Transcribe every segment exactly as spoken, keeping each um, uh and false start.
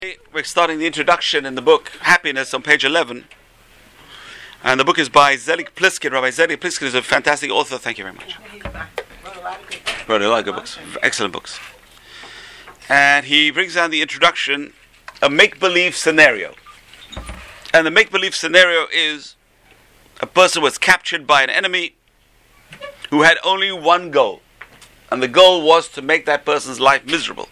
We're starting the introduction in the book Happiness on page eleven, and the book is by Zelik Pliskin. Rabbi Zelik Pliskin is a fantastic author. Thank you very much. Wrote a lot of good books, excellent books. And he brings down the introduction, a make-believe scenario. And the make-believe scenario is a person was captured by an enemy who had only one goal, and the goal was to make that person's life miserable.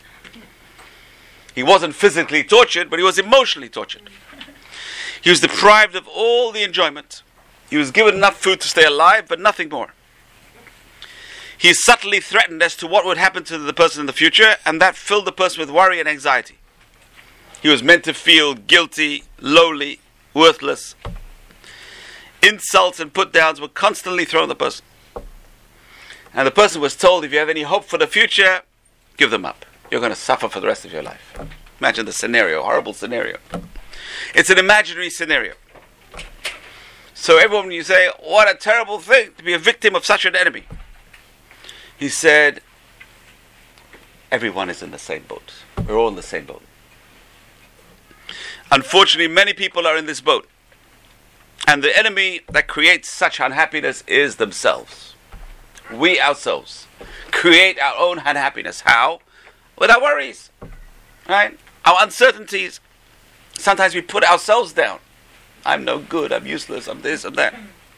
He wasn't physically tortured, but he was emotionally tortured. He was deprived of all the enjoyment. He was given enough food to stay alive, but nothing more. He is subtly threatened as to what would happen to the person in the future, and that filled the person with worry and anxiety. He was meant to feel guilty, lowly, worthless. Insults and put-downs were constantly thrown at the person. And the person was told, if you have any hope for the future, give them up. You're going to suffer for the rest of your life. Imagine the scenario, horrible scenario. It's an imaginary scenario. So everyone, you say, what a terrible thing to be a victim of such an enemy. He said, everyone is in the same boat. We're all in the same boat. Unfortunately, many people are in this boat. And the enemy that creates such unhappiness is themselves. We ourselves create our own unhappiness. How? With our worries, right? Our uncertainties. Sometimes we put ourselves down. I'm no good, I'm useless, I'm this, I'm that.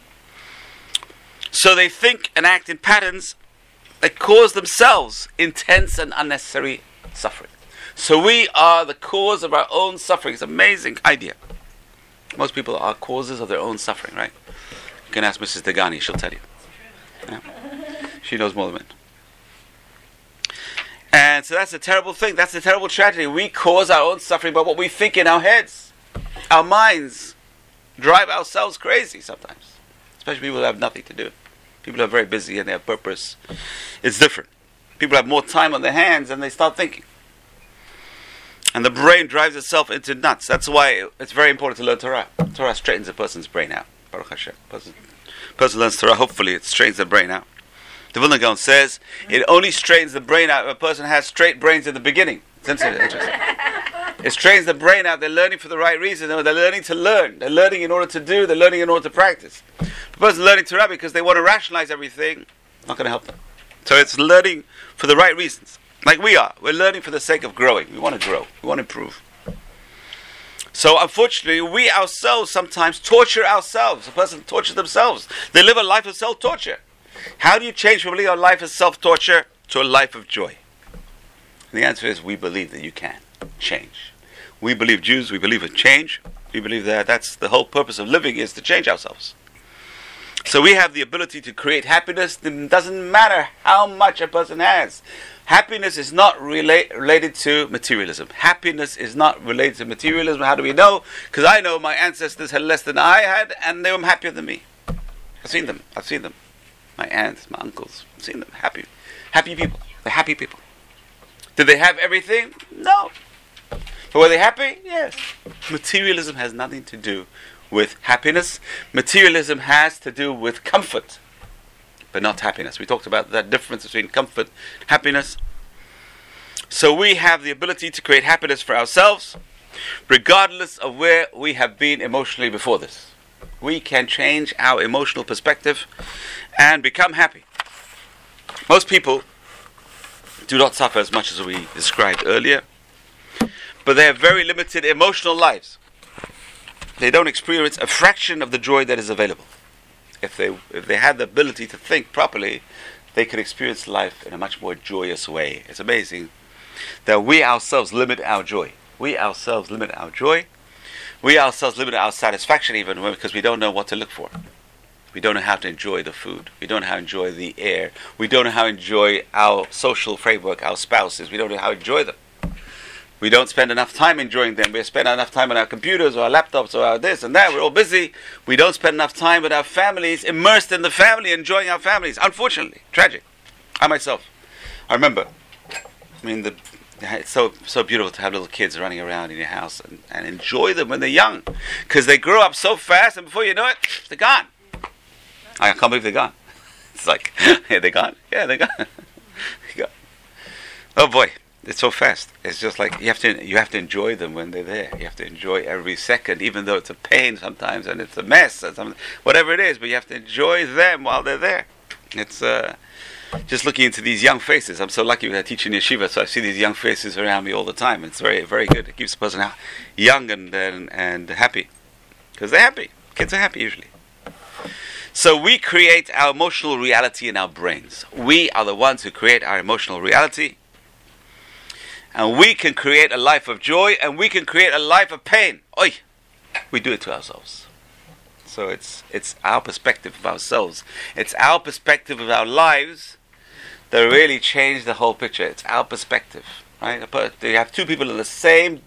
So they think and act in patterns that cause themselves intense and unnecessary suffering. So we are the cause of our own suffering. It's an amazing idea. Most people are causes of their own suffering, right? You can ask Missus Degani, she'll tell you. Yeah. She knows more than me. And so that's a terrible thing. That's a terrible tragedy. We cause our own suffering by what we think in our heads. Our minds drive ourselves crazy sometimes. Especially people who have nothing to do. People who are very busy and they have purpose. It's different. People have more time on their hands and they start thinking. And the brain drives itself into nuts. That's why it's very important to learn Torah. Torah straightens a person's brain out. Baruch Hashem. Person, person learns Torah, hopefully it straightens the brain out. The Vilna Gaon says it only straightens the brain out if a person has straight brains in the beginning. It's interesting. It straightens the brain out. They're learning for the right reason. They're learning to learn. They're learning in order to do. They're learning in order to practice. If a person's learning Torah because they want to rationalize everything, not going to help them. So it's learning for the right reasons. Like we are. We're learning for the sake of growing. We want to grow. We want to improve. So unfortunately, we ourselves sometimes torture ourselves. A person tortures themselves. They live a life of self-torture. How do you change from living a life of self-torture to a life of joy? And the answer is we believe that you can change. We believe Jews, we believe in change. We believe that that's the whole purpose of living is to change ourselves. So we have the ability to create happiness. It doesn't matter how much a person has. Happiness is not relate, related to materialism. Happiness is not related to materialism. How do we know? Because I know my ancestors had less than I had and they were happier than me. I've seen them. I've seen them. My aunts, my uncles, I've seen them happy. Happy people. They're happy people. Did they have everything? No. But were they happy? Yes. Materialism has nothing to do with happiness. Materialism has to do with comfort, but not happiness. We talked about that difference between comfort and happiness. So we have the ability to create happiness for ourselves, regardless of where we have been emotionally before this. We can change our emotional perspective and become happy. Most people do not suffer as much as we described earlier, but they have very limited emotional lives. They don't experience a fraction of the joy that is available. If they if they had the ability to think properly, they could experience life in a much more joyous way. It's amazing that we ourselves limit our joy. We ourselves limit our joy. We ourselves limit our satisfaction even because we don't know what to look for. We don't know how to enjoy the food. We don't know how to enjoy the air. We don't know how to enjoy our social framework, our spouses. We don't know how to enjoy them. We don't spend enough time enjoying them. We spend enough time on our computers or our laptops or our this and that. We're all busy. We don't spend enough time with our families, immersed in the family, enjoying our families. Unfortunately, tragic. I myself, I remember, I mean, the it's so so beautiful to have little kids running around in your house and, and enjoy them when they're young. Because they grow up so fast and before you know it, they're gone. I can't believe they're gone. It's like, yeah, they're gone. Yeah, they're gone. They're gone. Oh boy. it's so fast. It's just like you have to you have to enjoy them when they're there. You have to enjoy every second, even though it's a pain sometimes and it's a mess and some, whatever it is. But you have to enjoy them while they're there. It's uh, just looking into these young faces. I'm so lucky that I teach in yeshiva, so I see these young faces around me all the time. It's very very good. It keeps the person young and and, and happy because they're happy. Kids are happy usually. So we create our emotional reality in our brains. We are the ones who create our emotional reality. And we can create a life of joy, and we can create a life of pain. Oi! We do it to ourselves. So it's it's our perspective of ourselves. It's our perspective of our lives that really change the whole picture. It's our perspective, right? You have two people in the same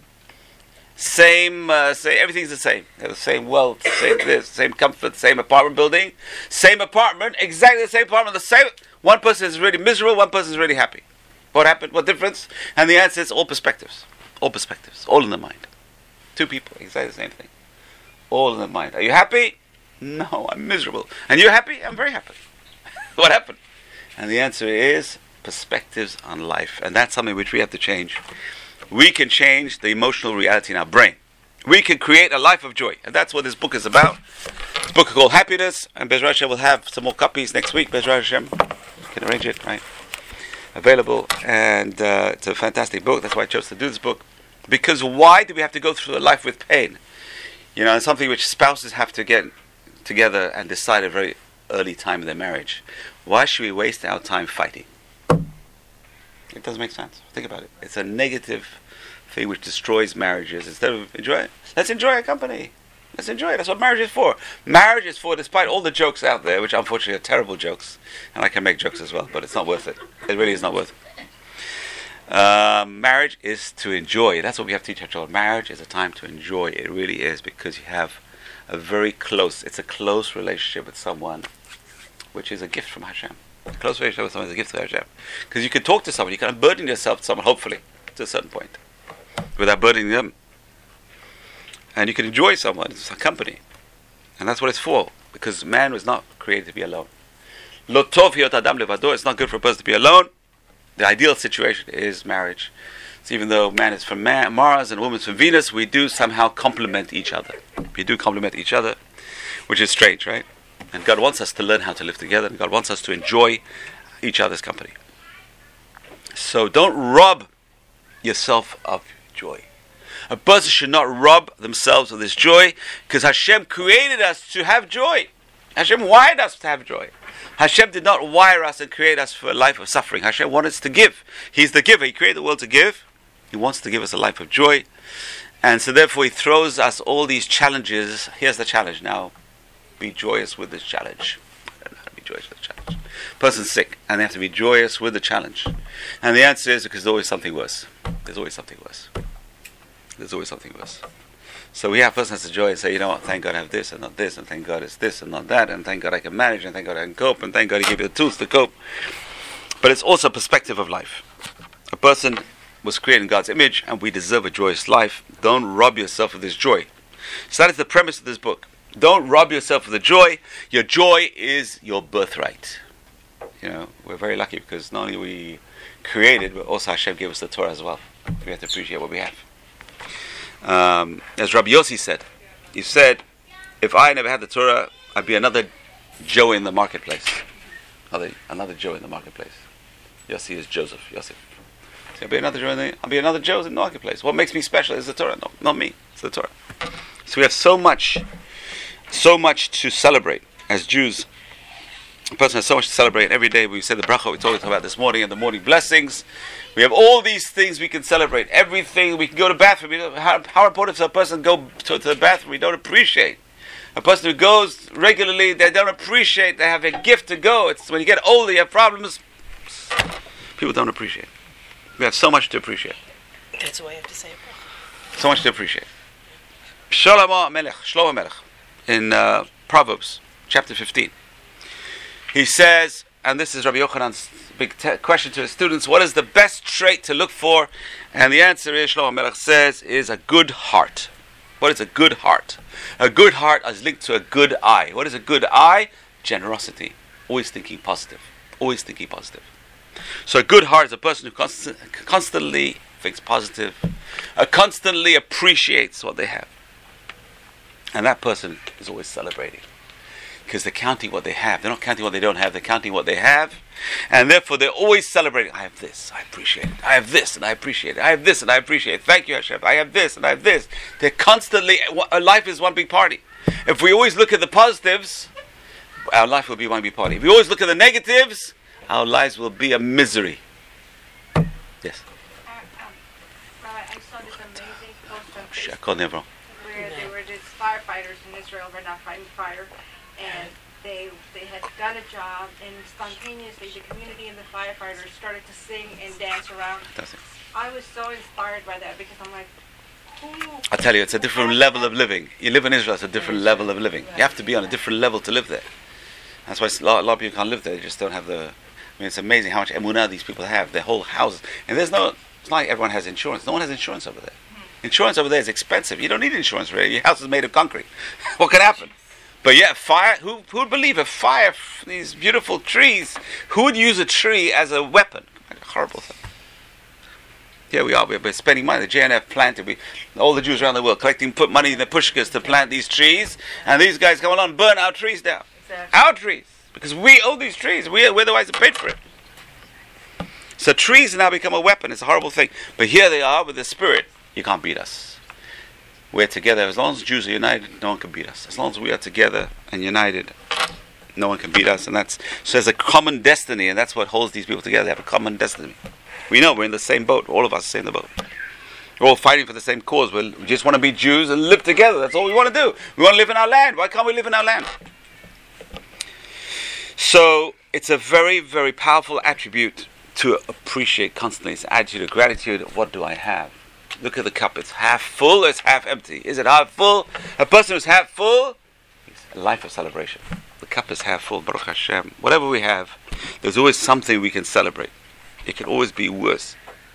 Same, uh, say everything's the same. They have the same wealth, same this, same comfort, same apartment building, same apartment, exactly the same apartment. The same. One person is really miserable. One person is really happy. What happened? What difference? And the answer is all perspectives, all perspectives, all in the mind. Two people, exactly the same thing, all in the mind. Are you happy? No, I'm miserable. And you're happy? I'm very happy. What happened? And the answer is perspectives on life, and that's something which we have to change. We can change the emotional reality in our brain. We can create a life of joy. And that's what this book is about. It's a book called Happiness. And Bezrat Hashem will have some more copies next week. Bezrat Hashem. You can arrange it, right? Available. And uh, it's a fantastic book. That's why I chose to do this book. Because why do we have to go through a life with pain? You know, it's something which spouses have to get together and decide at a very early time in their marriage. Why should we waste our time fighting? It doesn't make sense. Think about it. It's a negative thing which destroys marriages. Instead of enjoy it, let's enjoy our company. Let's enjoy it. That's what marriage is for. Marriage is for, despite all the jokes out there, which unfortunately are terrible jokes, and I can make jokes as well, but it's not worth it. It really is not worth it. Uh, marriage is to enjoy. That's what we have to teach our children. Marriage is a time to enjoy. It really is, because you have a very close, it's a close relationship with someone, which is a gift from Hashem. A close relationship with someone is a gift from Hashem. Because you can talk to someone, you can unburden yourself to someone, hopefully, to a certain point, without burdening them. And you can enjoy someone, it's a company. And that's what it's for, because man was not created to be alone. Lo tov hiyot adam levado, it's not good for a person to be alone. The ideal situation is marriage. So even though man is from man, Mars and woman's from Venus, we do somehow complement each other. We do complement each other, which is strange, right? And God wants us to learn how to live together, and God wants us to enjoy each other's company. So don't rob yourself of joy. A person should not rob themselves of this joy, because Hashem created us to have joy. Hashem wired us to have joy. Hashem did not wire us and create us for a life of suffering. Hashem wanted us to give. He's the giver. He created the world to give. He wants to give us a life of joy. And so therefore He throws us all these challenges. Here's the challenge now. Be joyous with this challenge. I don't know how to be joyous with the challenge. Person's sick, and they have to be joyous with the challenge. And the answer is because there's always something worse. There's always something worse. There's always something worse. So we have a person has to joy and say, you know what, thank God I have this and not this, and thank God it's this and not that, and thank God I can manage, and thank God I can cope, and thank God He gave you the tools to cope. But it's also a perspective of life. A person was created in God's image, and we deserve a joyous life. Don't rob yourself of this joy. So that is the premise of this book. Don't rob yourself of the joy. Your joy is your birthright. You know, we're very lucky because not only are we created, but also Hashem gave us the Torah as well. We have to appreciate what we have. Um, as Rabbi Yossi said, he said, if I never had the Torah, I'd be another Joe in the marketplace. Another, another Joe in the marketplace. Yossi is Joseph. Yosef. So I'll be another Joe in the, I'll be another Joe in the marketplace. What makes me special is the Torah. No, not me. It's the Torah. So we have so much, so much to celebrate as Jews. A person has so much to celebrate. Every day we say the bracha we talked about this morning and the morning blessings. We have all these things we can celebrate. Everything. We can go to the bathroom. You know, how, how important is a person go to, to the bathroom? We don't appreciate. A person who goes regularly, they don't appreciate. They have a gift to go. It's when you get older, you have problems. People don't appreciate. We have so much to appreciate. That's why you have to say it. So much to appreciate. Shlomo Melech, Shlomo Melech, in uh, Proverbs chapter fifteen. He says, and this is Rabbi Yochanan's big te- question to his students, what is the best trait to look for? And the answer is, Shlomo Melech says, is a good heart. What is a good heart? A good heart is linked to a good eye. What is a good eye? Generosity. Always thinking positive. Always thinking positive. So a good heart is a person who const- constantly thinks positive, uh, constantly appreciates what they have. And that person is always celebrating. Because they're counting what they have. They're not counting what they don't have, they're counting what they have. And therefore they're always celebrating. I have this, I appreciate it. I have this and I appreciate it. I have this and I appreciate it. Thank you, Hashem. I have this and I have this. They're constantly, life is one big party. If we always look at the positives, our life will be one big party. If we always look at the negatives, our lives will be a misery. Yes? Uh, um, Rabbi, I saw this amazing post on Facebook where there were these firefighters in Israel were not fighting fire, and they they had done a job, and spontaneously the community and the firefighters started to sing and dance around. I was so inspired by that because I'm like, who? I tell you, it's a different level of living. You live in Israel, it's a different level of living. You have to be on a different level to live there. That's why a lot, a lot of people can't live there. They just don't have the. I mean, it's amazing how much emunah these people have. Their whole houses, and there's no. It's not like everyone has insurance. No one has insurance over there. Insurance over there is expensive. You don't need insurance, really. Your house is made of concrete. What can happen? But yeah, fire. Who who would believe a fire? These beautiful trees. Who would use a tree as a weapon? A horrible thing. Here we are. We're spending money. The J N F planted. We, all the Jews around the world collecting, put money in the pushkas to plant these trees, and these guys come along and burn our trees down. Exactly. Our trees, because we own these trees. We we're the ones who paid for it. So trees now become a weapon. It's a horrible thing. But here they are with the spirit. You can't beat us. We're together. As long as Jews are united, no one can beat us. As long as we are together and united, no one can beat us. And that's so there's a common destiny, and that's what holds these people together. They have a common destiny. We know we're in the same boat. All of us are in the boat. We're all fighting for the same cause. We just want to be Jews and live together. That's all we want to do. We want to live in our land. Why can't we live in our land? So it's a very, very powerful attribute to appreciate constantly. It's an attitude of gratitude. What do I have? Look at the cup. It's half full or it's half empty. Is it half full? A person who's half full, it's a life of celebration. The cup is half full, Baruch Hashem. Whatever we have, there's always something we can celebrate. It can always be worse.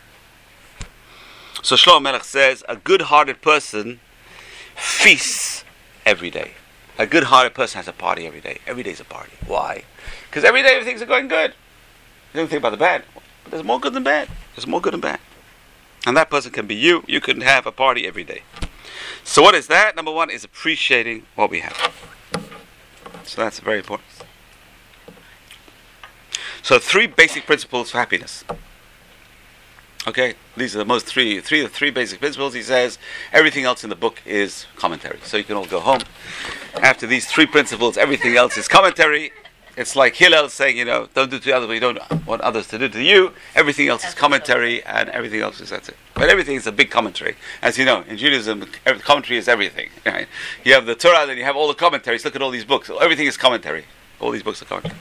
So Shlomo Melech says, a good-hearted person feasts every day. A good-hearted person has a party every day. Every day is a party. Why? Because every day things are going good. You don't think about the bad. But there's more good than bad. There's more good than bad. And that person can be you. You can have a party every day. So what is that? Number one is appreciating what we have. So that's very important. So three basic principles for happiness. Okay, these are the most three, three of the three basic principles. He says everything else in the book is commentary. So you can all go home. After these three principles, everything else is commentary. It's like Hillel saying, you know, don't do to others what you don't want others to do to you. Everything else is commentary, and everything else is that's it. But everything is a big commentary. As you know, in Judaism, commentary is everything. Right? You have the Torah, then you have all the commentaries. Look at all these books. Everything is commentary. All these books are commentary.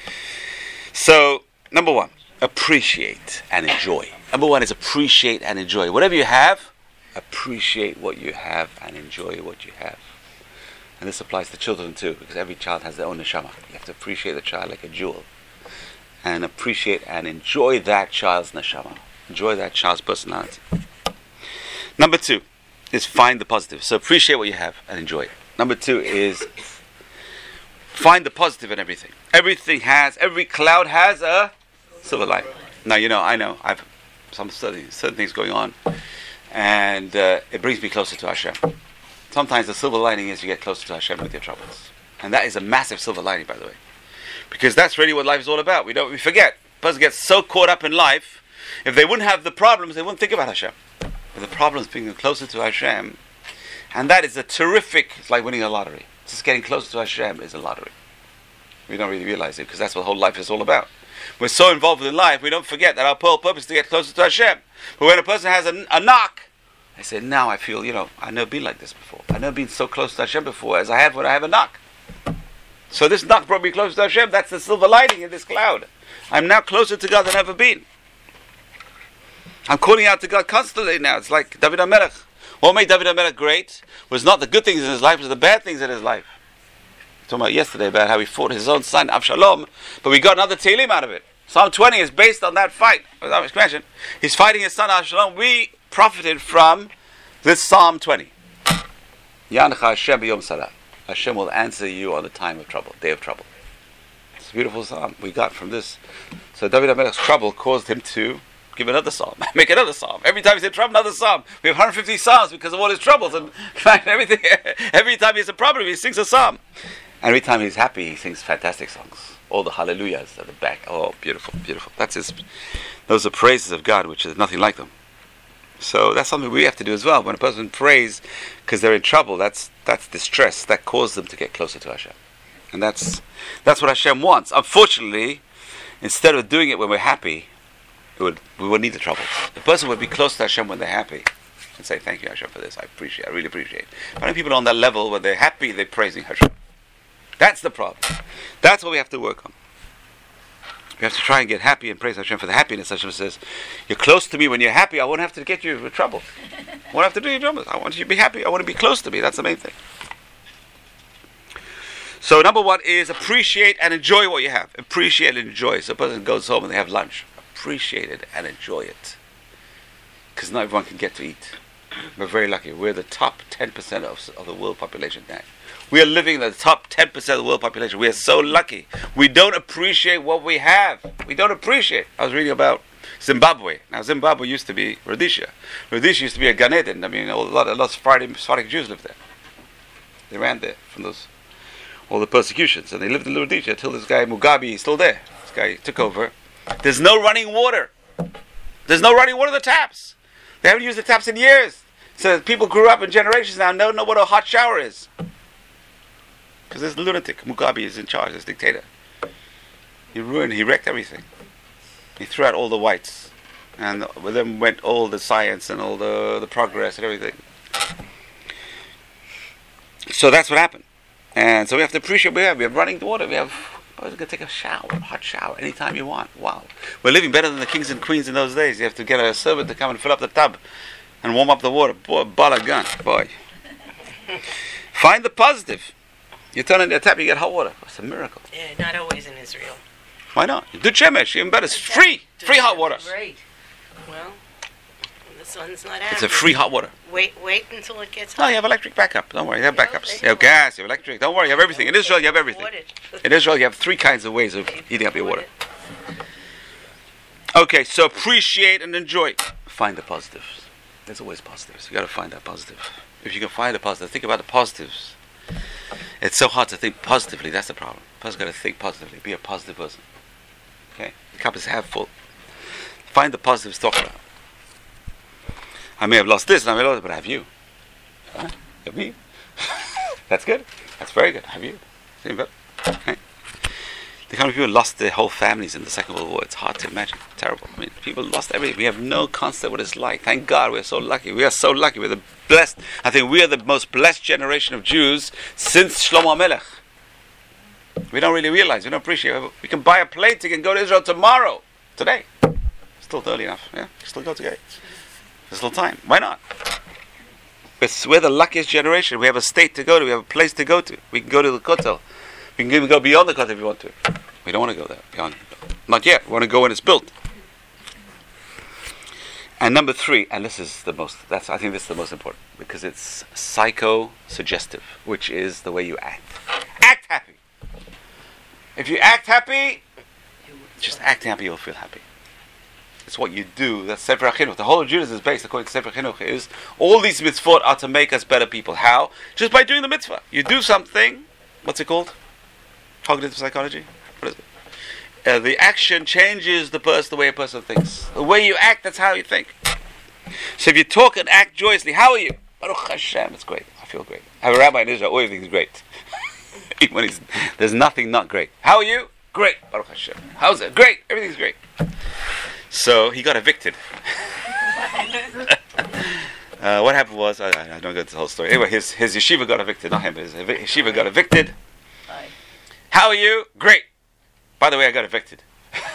So, number one, appreciate and enjoy. Number one is appreciate and enjoy. Whatever you have, appreciate what you have and enjoy what you have. And this applies to children too, because every child has their own neshama. You have to appreciate the child like a jewel. And appreciate and enjoy that child's neshama. Enjoy that child's personality. Number two is find the positive. So appreciate what you have and enjoy it. Number two is find the positive in everything. Everything has, every cloud has a silver lining. Now, you know, I know, I've some certain, certain things going on, and uh, it brings me closer to Hashem. Sometimes the silver lining is you get closer to Hashem with your troubles. And that is a massive silver lining, by the way. Because that's really what life is all about. We don't we forget. A person gets so caught up in life, if they wouldn't have the problems, they wouldn't think about Hashem. But the problems bring them closer to Hashem. And that is a terrific, it's like winning a lottery. Just getting closer to Hashem is a lottery. We don't really realize it, because that's what whole life is all about. We're so involved in life, we don't forget that our whole purpose is to get closer to Hashem. But when a person has a, a knock, I say, now I feel, you know, I've never been like this before. I've never been so close to Hashem before as I have when I have a knock. So this knock brought me closer to Hashem. That's the silver lining in this cloud. I'm now closer to God than I've ever been. I'm calling out to God constantly now. It's like David HaMelech. What made David HaMelech great was not the good things in his life, it was the bad things in his life. We were talking about yesterday about how he fought his own son, Avshalom, but we got another Tehillim out of it. Psalm twenty is based on that fight. He's fighting his son Avshalom. We profited from this Psalm twenty. Yancha Hashem b'yom sarah. Hashem will answer you on the time of trouble, day of trouble. It's a beautiful psalm we got from this. So David HaMelech's trouble caused him to give another psalm, make another psalm. Every time he's in trouble, another psalm. We have one hundred fifty psalms because of all his troubles, and everything. Every time he has a problem, he sings a psalm. And every time he's happy, he sings fantastic songs. All the hallelujahs at the back. Oh, beautiful, beautiful. That's his. Those are praises of God, which is nothing like them. So that's something we have to do as well. When a person prays because they're in trouble, that's that's distress. That causes them to get closer to Hashem. And that's that's what Hashem wants. Unfortunately, instead of doing it when we're happy, we would we would need the troubles. The person would be close to Hashem when they're happy and say, "Thank you, Hashem, for this. I appreciate. I really appreciate." But I know people on that level when they're happy, they're praising Hashem. That's the problem. That's what we have to work on. We have to try and get happy and praise Hashem for the happiness. Hashem says, "You're close to me when you're happy. I won't have to get you in trouble. I won't have to do your troubles. I want you to be happy. I want to be close to me." That's the main thing. So number one is appreciate and enjoy what you have. Appreciate and enjoy. So a person goes home and they have lunch. Appreciate it and enjoy it. Because not everyone can get to eat. We're very lucky. We're the top ten percent of, of the world population now. We are living in the top ten percent of the world population. We are so lucky. We don't appreciate what we have. We don't appreciate. I was reading about Zimbabwe. Now Zimbabwe used to be Rhodesia. Rhodesia used to be a Gan Eden. I mean, a lot, a lot of Sephardic, Sephardic Jews lived there. They ran there from those all the persecutions, and they lived in Rhodesia until this guy Mugabe is still there. This guy took over. There's no running water. There's no running water in the taps. They haven't used the taps in years. So people grew up in generations now don't know what a hot shower is. Because this lunatic, Mugabe, is in charge, this dictator. He ruined, he wrecked everything. He threw out all the whites. And with them went all the science and all the, the progress and everything. So that's what happened. And so we have to appreciate what we have. We have running water. We have, oh, you can take a shower, a hot shower, anytime you want. Wow. We're living better than the kings and queens in those days. You have to get a servant to come and fill up the tub and warm up the water. Boy, balagan, boy. Find the positive. You turn on the tap, you get hot water. It's a miracle. Yeah, not always in Israel. Why not? Do Shemesh, even better. It's free. Free hot water. Great. Well, the sun's not out. It's a free hot water. Wait, wait until it gets hot. No, you have electric backup. Don't worry, you have backups. You have gas, you have electric. Don't worry, you have everything. In Israel, you have everything. In Israel, you have three kinds of ways of heating up your water. Okay, so appreciate and enjoy. Find the positives. There's always positives. You got to find that positive. If you can find the positive, think about the positives. It's so hard to think positively. That's the problem. A person's got to think positively. Be a positive person. Okay, the cup is half full. Find the positives to talk about. I may have lost this, and I may have lost it, but I have you. Huh? You have me. That's good. That's very good. I have you. Same better. Okay. The kind of people lost their whole families in the Second World War. It's hard to imagine. Terrible. I mean, people lost everything. We have no concept what it's like. Thank God we're so lucky. We are so lucky. We're the blessed. I think we are the most blessed generation of Jews since Shlomo HaMelech. We don't really realize. We don't appreciate it. We can buy a plane ticket and go to Israel tomorrow. Today. Still early enough. Yeah. Still go today. There's still time. Why not? We're the luckiest generation. We have a state to go to. We have a place to go to. We can go to the Kotel. We can even go beyond the Kotel if we want to. We don't want to go there. Beyond. Not yet. We want to go when it's built. And number three, and this is the most, that's I think this is the most important, because it's psycho-suggestive, which is the way you act. Act happy. If you act happy, just act happy, you'll feel happy. It's what you do. That's Sefer HaChinuch. The whole of Judaism is based, according to Sefer HaChinuch, is all these mitzvot are to make us better people. How? Just by doing the mitzvah. You do something, what's it called? Cognitive psychology? What is it? Uh, the action changes the person, the way a person thinks. The way you act, that's how you think. So if you talk and act joyously, how are you? Baruch Hashem, it's great. I feel great. I have a rabbi in Israel, everything's great. when he's, there's nothing not great. How are you? Great. Baruch Hashem. How's it? Great. Everything's great. So he got evicted. uh, what happened was, I, I don't go into the whole story. Anyway, his, his yeshiva got evicted, not him. His yeshiva got evicted. Hi. How are you? Great. By the way, I got evicted.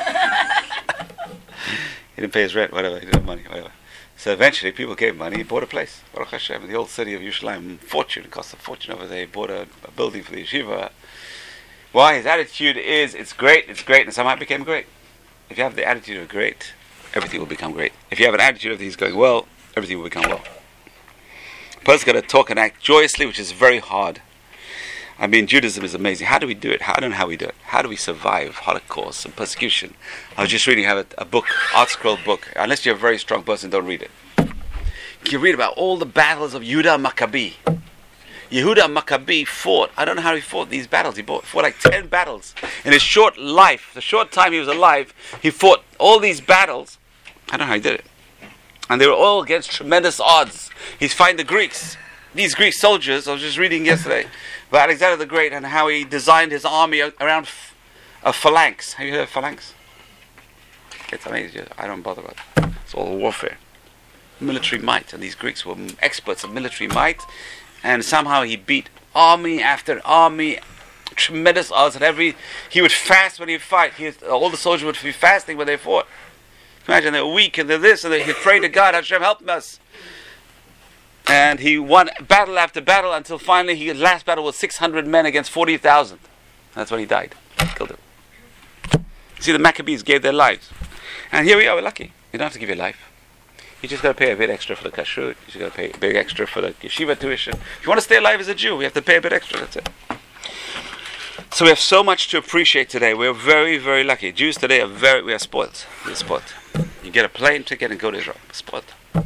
He didn't pay his rent, whatever. He didn't have money, whatever. So eventually, people gave money. He bought a place. Baruch Hashem, in the old city of Yerushalayim, fortune. It cost a fortune over there. He bought a, a building for the yeshiva. Why? His attitude is, it's great, it's great, and somehow it became great. If you have the attitude of great, everything will become great. If you have an attitude of things going well, everything will become well. A person's got to talk and act joyously, which is very hard. I mean, Judaism is amazing. How do we do it? How, I don't know how we do it. How do we survive Holocaust and persecution? I was just reading I have a, a book, Art Scroll book. Unless you're a very strong person, don't read it. You read about all the battles of Yehuda Maccabi. Yehuda Maccabi fought, I don't know how he fought these battles. He fought, fought like ten battles. In his short life, the short time he was alive, he fought all these battles. I don't know how he did it. And they were all against tremendous odds. He's fighting the Greeks. These Greek soldiers, I was just reading yesterday about Alexander the Great and how he designed his army around f- a phalanx. Have you heard of phalanx? It's amazing. I don't bother about it. It's all warfare. Military might. And these Greeks were experts of military might. And somehow he beat army after army, tremendous odds. And every he would fast when he would fight. He was, all the soldiers would be fasting when they fought. Imagine they're weak and they're this and they pray to God, Hashem help us. And he won battle after battle until finally his last battle was six hundred men against forty thousand. That's when he died. Killed him. See, the Maccabees gave their lives. And here we are, we're lucky. You don't have to give your life. You just got to pay a bit extra for the kashrut. You just got to pay a bit extra for the yeshiva tuition. If you want to stay alive as a Jew, we have to pay a bit extra. That's it. So we have so much to appreciate today. We're very, very lucky. Jews today are very, we are spoiled. We're spoiled. You get a plane ticket and go to Israel. We're spoiled.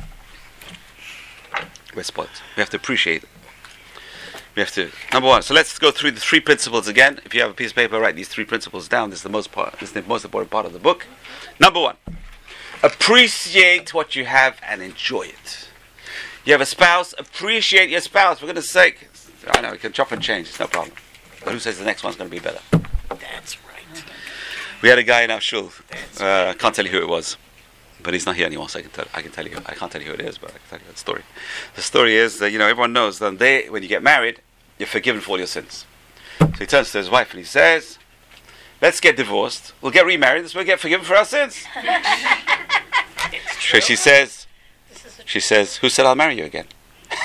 We're spoiled. We have to appreciate it. We have to, number one, so let's go through the three principles again. If you have a piece of paper, write these three principles down. This is the most part, this is the most important part of the book. Number one, appreciate what you have and enjoy it. You have a spouse, appreciate your spouse. For goodness sake, I know, you can chop and change, it's no problem. But who says the next one's going to be better? That's right. We had a guy in our shul, uh, I can't tell you who it was, but he's not here anymore, so I can tell, I can tell you, I can't tell you who it is, but I can tell you the story. The story is that, you know, everyone knows that they, when you get married, you're forgiven for all your sins. So he turns to his wife and he says, let's get divorced, we'll get remarried, so we'll get forgiven for our sins. So she says, she says, who said I'll marry you again?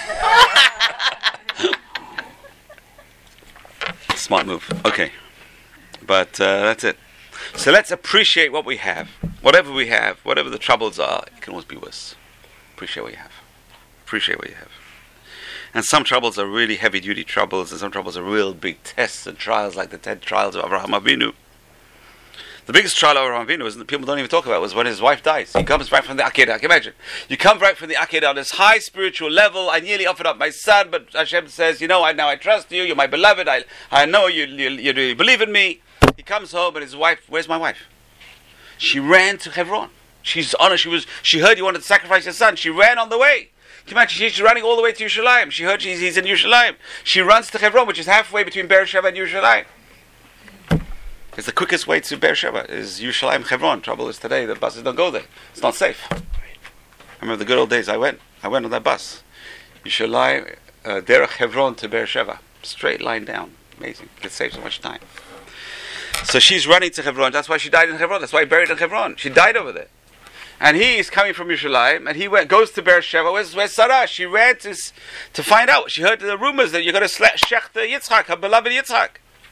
Smart move. Okay. But uh, that's it. So let's appreciate what we have. Whatever we have, whatever the troubles are, it can always be worse. Appreciate what you have. Appreciate what you have. And some troubles are really heavy-duty troubles, and some troubles are real big tests and trials, like the ten trials of Avraham Avinu. The biggest trial of Avraham Avinu, is, people don't even talk about, was when his wife dies. He comes right from the Akedah. Can you imagine? You come right from the Akedah on this high spiritual level. I nearly offered up my son, but Hashem says, you know, I, now I trust you. You're my beloved. I I know you, you, you, you believe in me. He comes home, and his wife, where's my wife? She ran to Hebron. She's honored. She was. She heard you wanted to sacrifice your son. She ran on the way. Can you imagine? She's running all the way to Yerushalayim. She heard he's, he's in Yerushalayim. She runs to Hebron, which is halfway between Beersheba and Yerushalayim. It's the quickest way to Beersheba, is Yerushalayim Hebron. Trouble is today, the buses don't go there. It's not safe. I remember the good old days. I went. I went on that bus. Yerushalayim, uh, Derech Hebron to Beersheba. Straight line down. Amazing. It saves so much time. So she's running to Hebron. That's why she died in Hebron. That's why he buried in Hebron. She died over there. And he is coming from Yerushalayim, and he went, goes to Beersheba. Where's, where's Sarah? She ran to, to find out. She heard the rumors that you're going to shech the Yitzchak, her beloved Yitzchak.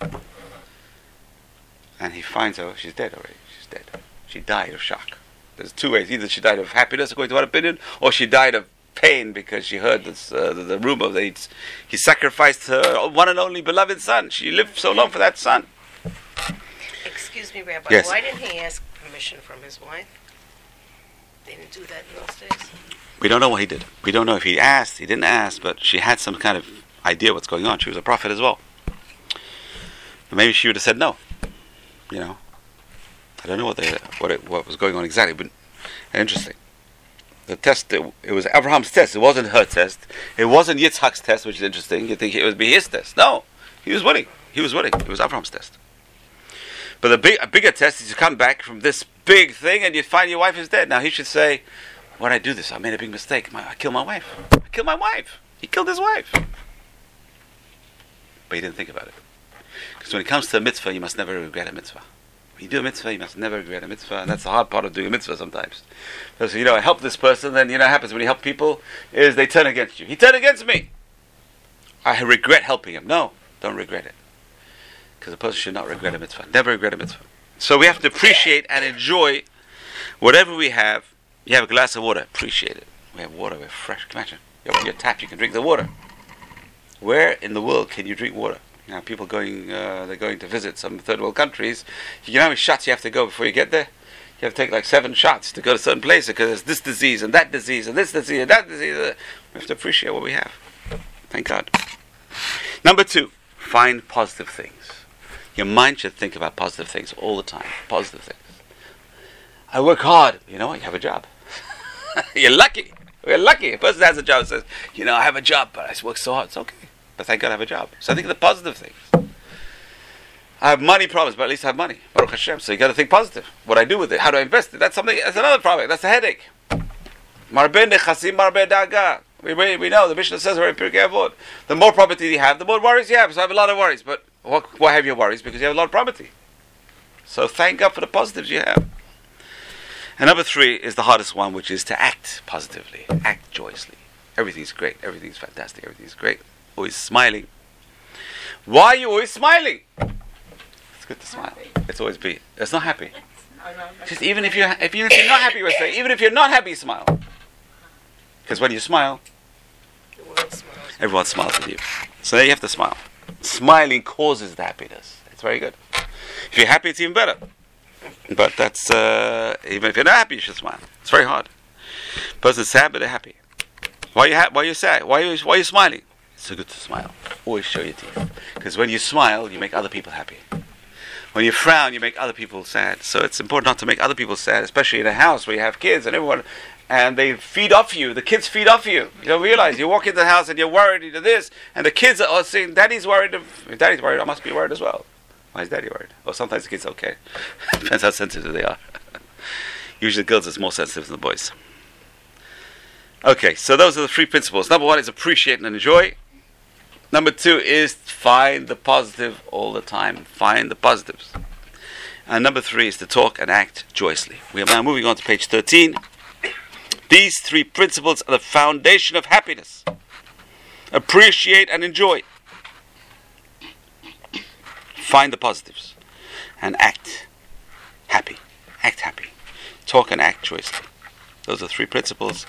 And he finds her. She's dead already. She's dead. She died of shock. There's two ways. Either she died of happiness, according to one opinion, or she died of pain because she heard this, uh, the, the rumor that he'd, he sacrificed her one and only beloved son. She lived so long for that son. Excuse me, Rabbi. Yes. Why didn't he ask permission from his wife? They didn't do that in those days. We don't know what he did. We don't know if he asked, he didn't ask, but she had some kind of idea what's going on. She was a prophet as well. But maybe she would have said no. You know, I don't know what they, what it, what was going on exactly, but interesting. The test, it, it was Abraham's test. It wasn't her test. It wasn't Yitzchak's test, which is interesting. You think it would be his test? No, he was winning. He was winning. It was Abraham's test. But the big, a bigger test is you come back from this big thing and you find your wife is dead. Now he should say, "Why did I do this? I made a big mistake. My, I killed my wife. I killed my wife. He killed his wife." But he didn't think about it. Because when it comes to a mitzvah, you must never regret a mitzvah. When you do a mitzvah, you must never regret a mitzvah, and that's the hard part of doing a mitzvah sometimes. Because, you know, I help this person, then, you know what happens when you help people, is they turn against you. He turned against me. I regret helping him. No, don't regret it. Because a person should not regret a mitzvah. Never regret a mitzvah. So we have to appreciate and enjoy whatever we have. You have a glass of water, appreciate it. We have water, we're fresh. Imagine, you open your tap, you can drink the water. Where in the world can you drink water? Now, people going, uh, they're going to visit some third world countries. You know how many shots you have to go before you get there? You have to take like seven shots to go to certain places because there's this disease and that disease and this disease and that disease. We have to appreciate what we have. Thank God. Number two, find positive things. Your mind should think about positive things all the time. Positive things. I work hard. You know what? You have a job. You're lucky. We're lucky. A person has a job and says, you know, I have a job, but I work so hard. It's okay. But thank God I have a job. So think of the positive things. I have money problems, but at least I have money. Baruch Hashem. So you got to think positive. What I do with it, how do I invest it? That's something. That's another problem. That's a headache. Marbeh nechasim, marbeh daga. We we know the Mishnah says in Pirkei Avot, the more property you have, the more worries you have. So I have a lot of worries. But what, why have you worries? Because you have a lot of property. So thank God for the positives you have. And number three is the hardest one, which is to act positively, act joyously. Everything's great. Everything's fantastic. Everything's great. Always smiling. Why are you always smiling? It's good to smile. It's always be. It's not happy. Just even if you're if you if you're not happy, we say even if you're not happy, smile. Because when you smile, everyone smiles with you. So you have to smile. Smiling causes the happiness. It's very good. If you're happy, it's even better. But that's uh, even if you're not happy, you should smile. It's very hard. Person's sad, but they're happy. Why are you ha- Why are you sad? Why are you Why are you smiling? It's so good to smile. Always show your teeth. Because when you smile, you make other people happy. When you frown, you make other people sad. So it's important not to make other people sad, especially in a house where you have kids and everyone, and they feed off you. The kids feed off you. You don't realize. You walk into the house and you're worried into this, and the kids are saying, Daddy's worried. If Daddy's worried, I must be worried as well. Why is Daddy worried? Well, sometimes the kids are okay. Depends how sensitive they are. Usually the girls are more sensitive than the boys. Okay, so those are the three principles. Number one is appreciate and enjoy. Number two is find the positive all the time. Find the positives. And number three is to talk and act joyously. We are now moving on to page thirteen. These three principles are the foundation of happiness. Appreciate and enjoy. Find the positives. And act happy. Act happy. Talk and act joyously. Those are three principles.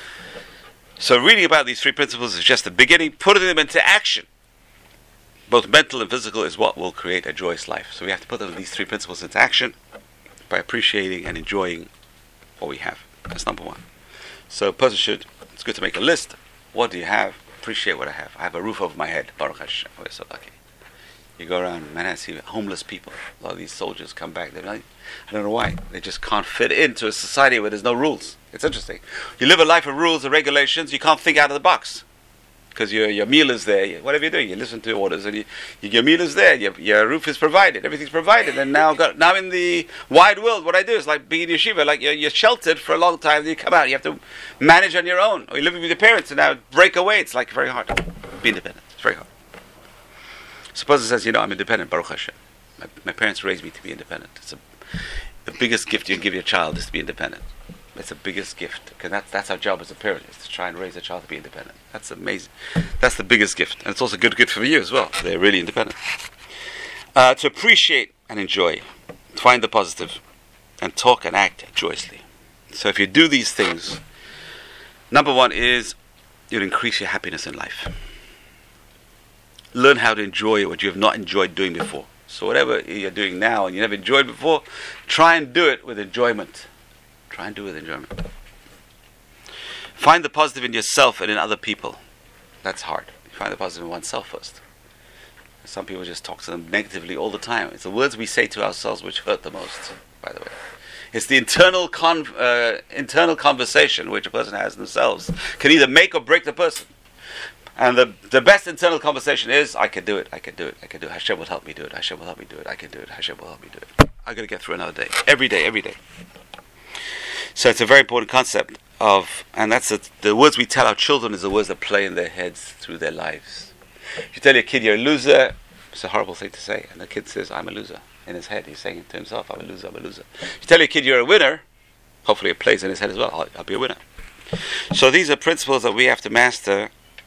So reading about these three principles is just the beginning. Putting them into action, both mental and physical, is what will create a joyous life. So we have to put them, these three principles into action by appreciating and enjoying what we have. That's number one. So a person should, it's good to make a list. What do you have? Appreciate what I have. I have a roof over my head. Baruch Hashem. We're so lucky. You go around, man, I see homeless people. A lot of these soldiers come back. They're like, I don't know why. They just can't fit into a society where there's no rules. It's interesting. You live a life of rules and regulations, you can't think out of the box. Because your your meal is there. Whatever you're doing, you listen to orders, and you, you, your meal is there. Your, your roof is provided. Everything's provided. And now got, now in the wide world, what I do is like being in yeshiva. Like you're, you're sheltered for a long time, then you come out. You have to manage on your own. Or you're living with your parents, and now break away. It's like very hard. Be independent. It's very hard. Suppose it says, you know, I'm independent, Baruch Hashem. My, my parents raised me to be independent. It's a, the biggest gift you can give your child is to be independent. It's the biggest gift. Because that's, that's our job as a parent, is to try and raise a child to be independent. That's amazing. That's the biggest gift. And it's also a good gift for you as well. They're really independent. Uh, to appreciate and enjoy. To find the positive. And talk and act joyously. So if you do these things, number one is you'll increase your happiness in life. Learn how to enjoy what you have not enjoyed doing before. So whatever you're doing now and you never enjoyed before, try and do it with enjoyment. Try and do it with enjoyment. Find the positive in yourself and in other people. That's hard. You find the positive in oneself first. Some people just talk to them negatively all the time. It's the words we say to ourselves which hurt the most, by the way. It's the internal con- uh, internal conversation which a person has themselves can either make or break the person. And the the best internal conversation is, I can do it, I can do it, I can do it. Hashem will help me do it, Hashem will help me do it, I can do it, Hashem will help me do it. I'm going to get through another day. Every day, every day. So it's a very important concept of, and that's a, the words we tell our children is the words that play in their heads through their lives. If you tell your kid you're a loser, it's a horrible thing to say. And the kid says, I'm a loser. In his head, he's saying it to himself, I'm a loser, I'm a loser. If you tell your kid you're a winner, hopefully it plays in his head as well, I'll, I'll be a winner. So these are principles that we have to master.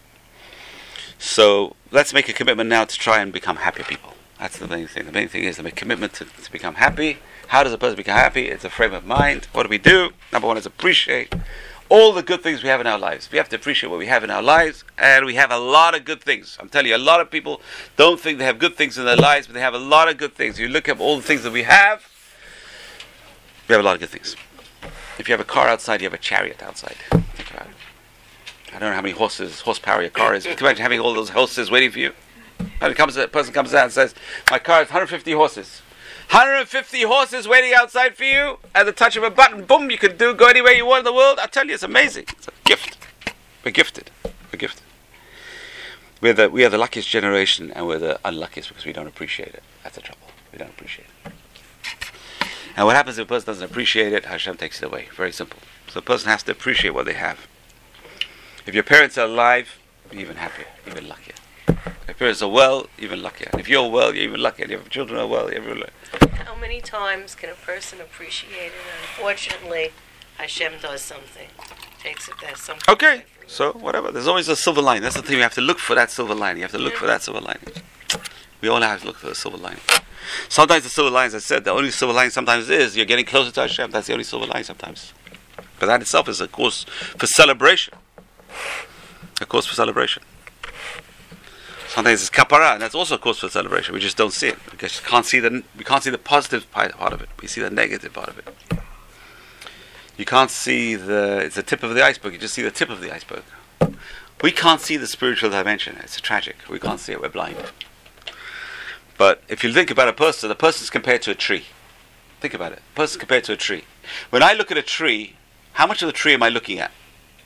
So let's make a commitment now to try and become happy people. That's the main thing. The main thing is to make a commitment to, to become happy. How does a person become happy? It's a frame of mind. What do we do? Number one is appreciate all the good things we have in our lives. We have to appreciate what we have in our lives, and we have a lot of good things. I'm telling you, a lot of people don't think they have good things in their lives, but they have a lot of good things. You look at all the things that we have, we have a lot of good things. If you have a car outside, you have a chariot outside. Think about it. I don't know how many horses, horsepower your car is, but can you imagine having all those horses waiting for you? And it comes, a person comes out and says, my car has one hundred fifty horses. one hundred fifty horses waiting outside for you. At the touch of a button, boom, you can do go anywhere you want in the world. I tell you, it's amazing. It's a gift. We're gifted. We're gifted. We're the, we are the luckiest generation, and we're the unluckiest because we don't appreciate it. That's the trouble. We don't appreciate it. And what happens if a person doesn't appreciate it? Hashem takes it away. Very simple. So a person has to appreciate what they have. If your parents are alive, you're even happier, even luckier. If your parents are well, even luckier. And if you're well, you're even luckier. And if your children are well, you're even luckier. How many times can a person appreciate it? Unfortunately, Hashem does something. Takes it that something. Okay, so whatever. There's always a silver lining. That's the thing. You have to look for that silver lining. You have to look for that silver lining. We all have to look for the silver lining. Sometimes the silver lining, as I said, the only silver lining sometimes is you're getting closer to Hashem. That's the only silver lining sometimes. But that itself is a cause for celebration. A cause for celebration. Sometimes it's kapara, and that's also a cause for celebration. We just don't see it because we can't see the we can't see the positive part of it. We see the negative part of it. You can't see the it's the tip of the iceberg. You just see the tip of the iceberg. We can't see the spiritual dimension. It's tragic. We can't see it. We're blind. But if you think about a person, a person's compared to a tree. Think about it. A person's compared to a tree. When I look at a tree, how much of the tree am I looking at?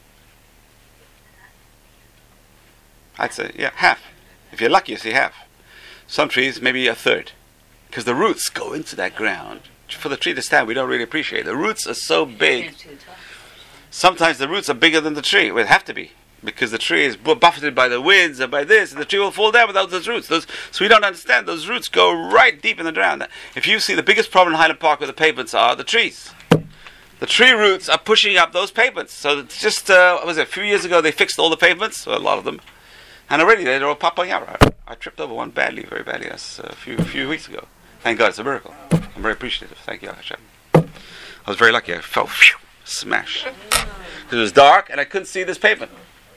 I'd say, yeah, half. If you're lucky, you see half. Some trees, maybe a third. Because the roots go into that ground. For the tree to stand, we don't really appreciate it. The roots are so big. Sometimes the roots are bigger than the tree. Well, it have to be. Because the tree is buffeted by the winds and by this, and the tree will fall down without those roots. Those, so we don't understand. Those roots go right deep in the ground. If you see the biggest problem in Highland Park with the pavements are the trees. The tree roots are pushing up those pavements. So it's just, uh, what was it, a few years ago they fixed all the pavements, a lot of them. And already they're all popping out. I, I tripped over one badly, very badly, that's a few, a few weeks ago. Thank God, it's a miracle. I'm very appreciative. Thank you, Hashem. I was very lucky. I fell, phew, smash. It was dark and I couldn't see this pavement.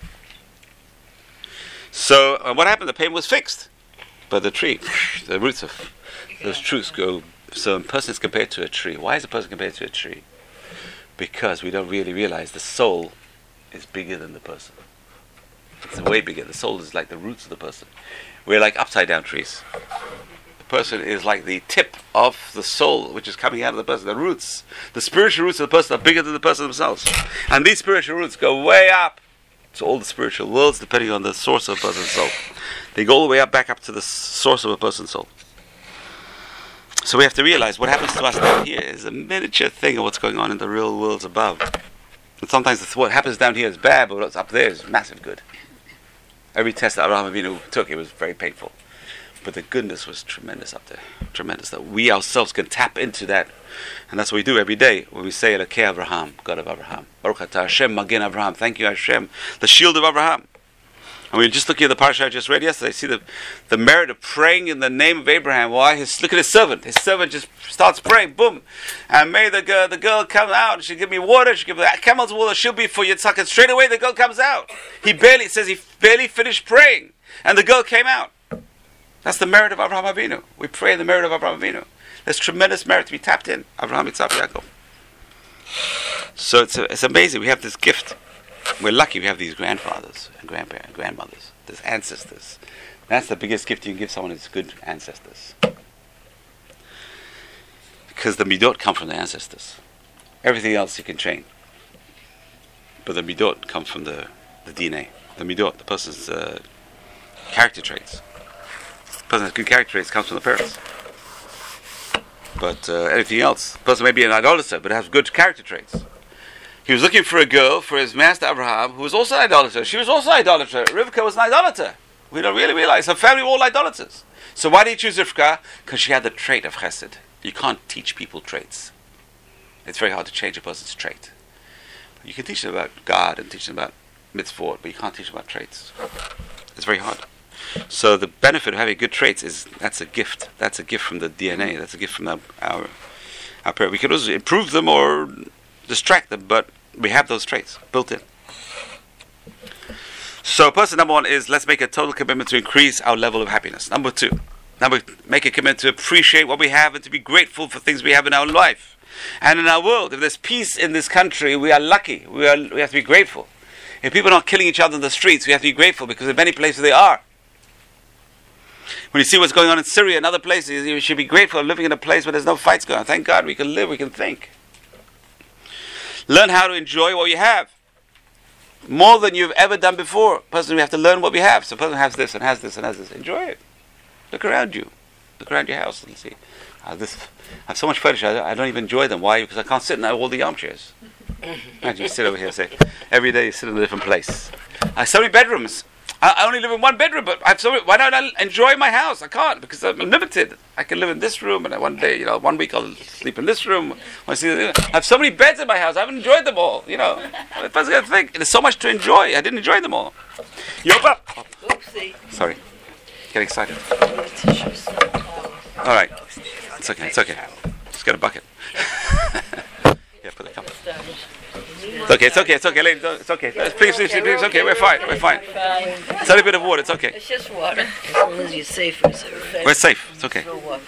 So uh, what happened? The pavement was fixed, but the tree, the roots of those truths go. So a person is compared to a tree. Why is a person compared to a tree? Because we don't really realize the soul is bigger than the person. It's way bigger. The soul is like the roots of the person. We're like upside down trees. The person is like the tip of the soul, which is coming out of the person. The roots, the spiritual roots of the person are bigger than the person themselves, and these spiritual roots go way up. So all the spiritual worlds, depending on the source of a person's soul, they go all the way up, back up to the source of a person's soul. So we have to realize what happens to us down here is a miniature thing of what's going on in the real worlds above. And sometimes what happens down here is bad, but what's up there is massive good. Every test that Abraham Avinu took, it was very painful. But the goodness was tremendous up there. Tremendous. That we ourselves can tap into that. And that's what we do every day when we say Elokei Abraham, God of Abraham. Baruch atah Hashem Magen Abraham. Thank you, Hashem, the shield of Abraham. And we just look at the parasha I just read yesterday. See the, the merit of praying in the name of Abraham. Why? His, look at his servant. His servant just starts praying. Boom. And may the girl, the girl come out. She'll give me water. She'll give me camel's water. She'll be for Yitzhak. And straight away the girl comes out. He barely, it says he barely finished praying. And the girl came out. That's the merit of Abraham Avinu. We pray in the merit of Abraham Avinu. There's tremendous merit to be tapped in. Abraham, Yitzhak, Yaakov. So it's, a, it's amazing. We have this gift. We're lucky we have these grandfathers and grandparents, grandmothers, these ancestors. That's the biggest gift you can give someone is good ancestors. Because the midot come from the ancestors. Everything else you can train. But the midot come from the, the D N A. The midot, the person's uh, character traits. The person has good character traits comes from the parents. But uh, anything else, the person may be an idolater, but has good character traits. He was looking for a girl for his master Abraham, who was also an idolater. She was also an idolater. Rivka was an idolater. We don't really realize. Her family were all idolaters. So why did he choose Rivka? Because she had the trait of chesed. You can't teach people traits. It's very hard to change a person's trait. You can teach them about God and teach them about mitzvot, but you can't teach them about traits. It's very hard. So the benefit of having good traits is that's a gift. That's a gift from the D N A. That's a gift from our our, our parents. We can also improve them or distract them, but We have those traits built in. So person number one is, let's make a total commitment to increase our level of happiness. Number two, number make a commitment to appreciate what we have and to be grateful for things we have in our life and in our world. If there's peace in this country, we are lucky. We are. We have to be grateful. If people are not killing each other in the streets, we have to be grateful, because in many places they are. When you see what's going on in Syria and other places, you should be grateful of living in a place where there's no fights going on. Thank God we can live, we can think. Learn how to enjoy what you have. More than you've ever done before. Personally, we have to learn what we have. So a person has this and has this and has this. Enjoy it. Look around you. Look around your house and see. Uh, this, I have so much furniture, I, I don't even enjoy them. Why? Because I can't sit in all the armchairs. Imagine you sit over here, say, every day you sit in a different place. I have so many bedrooms. I, I only live in one bedroom, but I have so many, why don't I enjoy my house? I can't, because I'm limited. I can live in this room, and one day, you know, one week I'll sleep in this room. I have so many beds in my house. I haven't enjoyed them all. You know, the person's going to think there's so much to enjoy. I didn't enjoy them all. You open up. Oh. Oopsie. Sorry, getting excited. All right, it's okay. It's okay. Just get a bucket. Yeah, put the cup. It's okay. It's okay. It's okay. Ladies, it's okay. Please, please, please. It's okay. We're fine. We're fine. It's only a bit of water. It's okay. It's just water. As long as you're safe. We're safe. It's okay.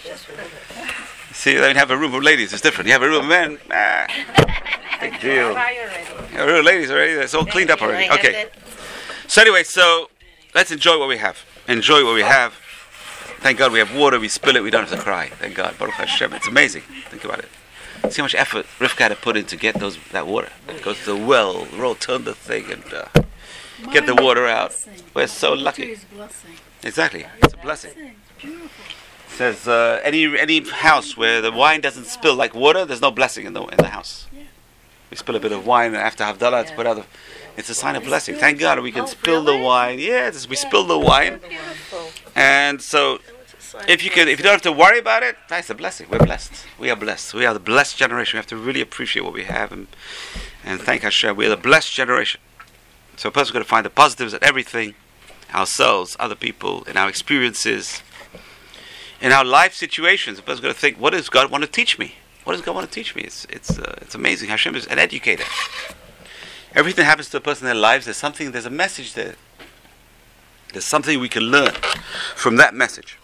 See, they don't have a room for ladies. It's different. You have a room of men. Nah. Big deal. You have a room of ladies already. It's all cleaned up already. Okay. So anyway, so let's enjoy what we have. Enjoy what we have. Thank God we have water. We spill it. We don't have to cry. Thank God. Baruch Hashem. It's amazing. Think about it. See how much effort Rivka had to put in to get those that water. Go to the well, roll, turn the thing, and uh, get the water out. We're so lucky. Exactly, it's a blessing. It says uh, any any house where the wine doesn't spill like water, there's no blessing in the in the house. We spill a bit of wine after Havdalah to put out the. It's a sign of blessing. Thank God we can spill the wine. Yeah, we spill the wine, and so. If you can, if you don't have to worry about it, that's a blessing. We're blessed. We are blessed. We are the blessed generation. We have to really appreciate what we have and and thank Hashem. We are the blessed generation. So a person's going to find the positives in everything, ourselves, other people, in our experiences, in our life situations. A person's going to think, what does God want to teach me? What does God want to teach me? It's it's uh, it's amazing. Hashem is an educator. Everything that happens to a person in their lives, there's something, there's a message there. There's something we can learn from that message.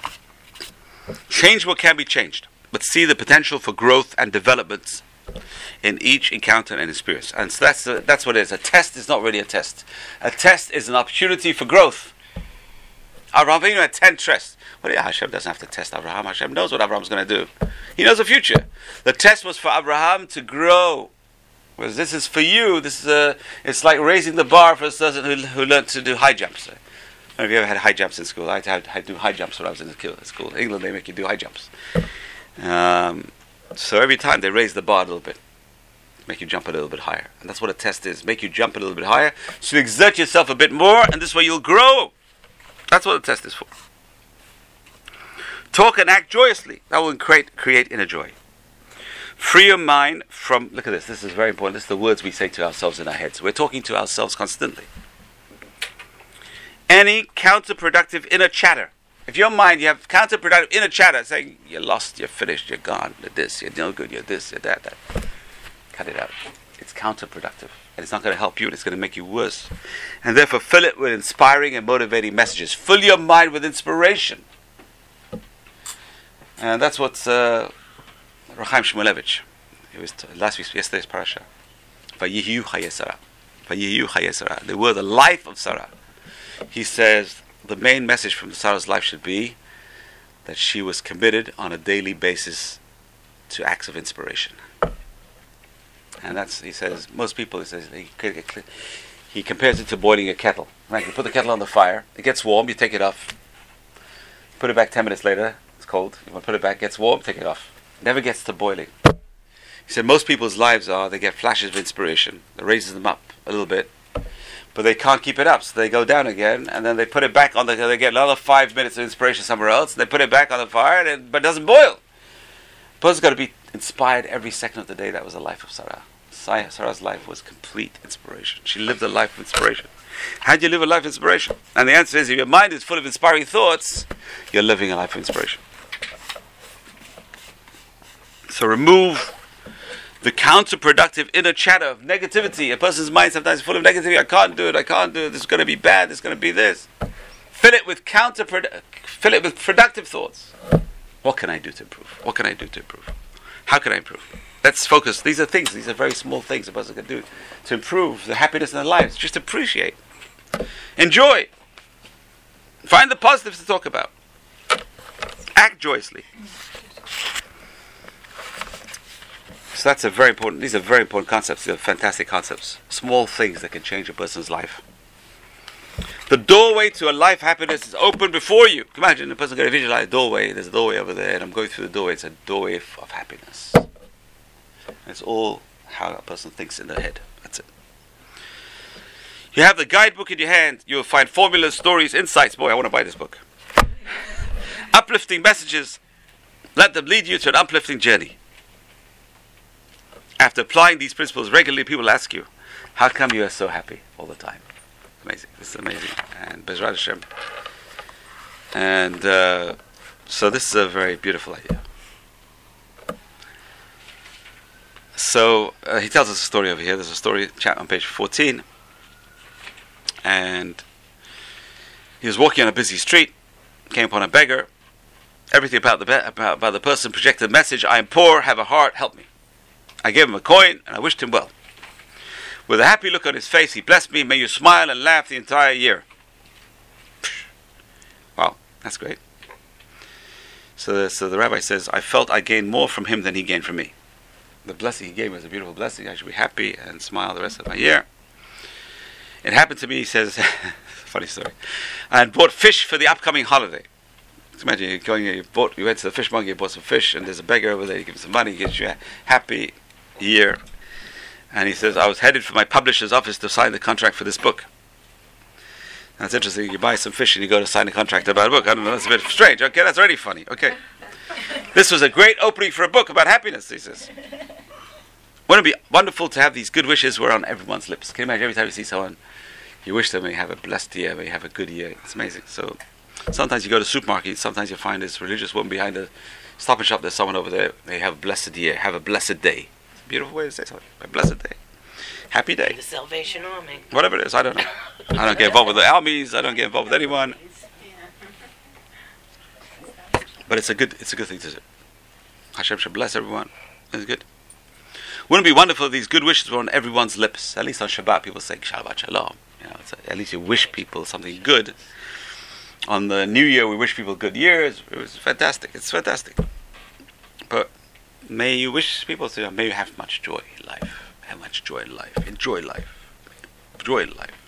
Change what can be changed, but see the potential for growth and developments in each encounter and experience. And so that's uh, that's what it is. A test is not really a test. A test is an opportunity for growth. Abraham Avinu had ten tests. Well, yeah, Hashem doesn't have to test Abraham. Hashem knows what Abraham's going to do. He knows the future. The test was for Abraham to grow. Whereas this is for you. This is a. It's like raising the bar for a person who who learned to do high jumps. Have you ever had high jumps in school? I had to do high jumps when I was in school. In England, they make you do high jumps. Um, so every time they raise the bar a little bit, make you jump a little bit higher. And that's what a test is. Make you jump a little bit higher. So you exert yourself a bit more, and this way you'll grow. That's what a test is for. Talk and act joyously. That will create, create inner joy. Free your mind from... Look at this. This is very important. This is the words we say to ourselves in our heads. We're talking to ourselves constantly. Any counterproductive inner chatter. If your mind, you have counterproductive inner chatter saying, you're lost, you're finished, you're gone, you're this, you're no good, you're this, you're that, that. Cut it out. It's counterproductive. And it's not going to help you, and it's going to make you worse. And therefore, fill it with inspiring and motivating messages. Fill your mind with inspiration. And that's what uh, Rechaim Shmulevich, it was t- last week's, yesterday's parasha. Vayihiyu Chayei Sarah. Vayihiyu Chayei Sarah. They were the life of Sarah. He says the main message from Sarah's life should be that she was committed on a daily basis to acts of inspiration. And that's, he says, most people, he says, he, he compares it to boiling a kettle. Right? You put the kettle on the fire, it gets warm, you take it off. Put it back ten minutes later, it's cold. You want to put it back, it gets warm, take it off. It never gets to boiling. He said most people's lives are, they get flashes of inspiration. That raises them up a little bit. But they can't keep it up, so they go down again, and then they put it back on the. They get another five minutes of inspiration somewhere else, and they put it back on the fire, and it, but it doesn't boil. The person's got to be inspired every second of the day. That was the life of Sarah. Sarah's life was complete inspiration. She lived a life of inspiration. How do you live a life of inspiration? And the answer is, if your mind is full of inspiring thoughts, you're living a life of inspiration. So remove the counterproductive inner chatter of negativity. A person's mind sometimes is full of negativity. I can't do it, I can't do it, this is going to be bad, this is going to be this. Fill it with counter, fill it with productive thoughts. What can I do to improve? What can I do to improve? How can I improve? Let's focus. These are things, these are very small things a person can do to improve the happiness in their lives. Just appreciate. Enjoy. Find the positives to talk about. Act joyously. So that's a very important, these are very important concepts. These are fantastic concepts. Small things that can change a person's life. The doorway to a life happiness is open before you. Imagine a person going to visualize a doorway. There's a doorway over there, and I'm going through the doorway. It's a doorway of, of happiness. It's all how a person thinks in their head. That's it. You have the guidebook in your hand. You'll find formulas, stories, insights. Boy, I want to buy this book. Uplifting messages. Let them lead you to an uplifting journey. After applying these principles regularly, people ask you, how come you are so happy all the time? Amazing. This is amazing. And Bezrat Hashem. And uh, so this is a very beautiful idea. So uh, he tells us a story over here. There's a story, chat on page fourteen. And he was walking on a busy street, came upon a beggar. Everything about the be- about, about the person projected a message: I am poor, have a heart, help me. I gave him a coin and I wished him well. With a happy look on his face, he blessed me. May you smile and laugh the entire year. Wow, that's great. So the, so the rabbi says, I felt I gained more from him than he gained from me. The blessing he gave was a beautiful blessing. I should be happy and smile the rest of my year. It happened to me, he says, funny story. I had bought fish for the upcoming holiday. So imagine you're going, you bought, you went to the fishmonger, you bought some fish, and there's a beggar over there. You give him some money, he gives you a happy year. And he says, I was headed for my publisher's office to sign the contract for this book. And that's interesting. You buy some fish and you go to sign a contract about a book. I don't know, that's a bit strange. Okay, that's already funny. Okay. This was a great opening for a book about happiness, he says. Wouldn't it be wonderful to have these good wishes were on everyone's lips? Can you imagine every time you see someone, you wish them may have a blessed year, may have a good year. It's amazing. So sometimes you go to supermarkets, sometimes you find this religious woman behind the Stop and Shop, there's someone over there, they have a blessed year, have a blessed day. It's a beautiful way to say something. A blessed day. Happy day. The Salvation Army. Whatever it is, I don't know. I don't get involved with the armies, I don't get involved with anyone. But it's a good it's a good thing to do. Hashem should bless everyone. It's good. Wouldn't it be wonderful if these good wishes were on everyone's lips? At least on Shabbat, people say Shabbat Shalom. You know, it's a, at least you wish people something good. On the New Year, we wish people good years. It was fantastic. It's fantastic. But may you wish people to, may you have much joy in life. Have much joy in life. Enjoy life. Joy in life.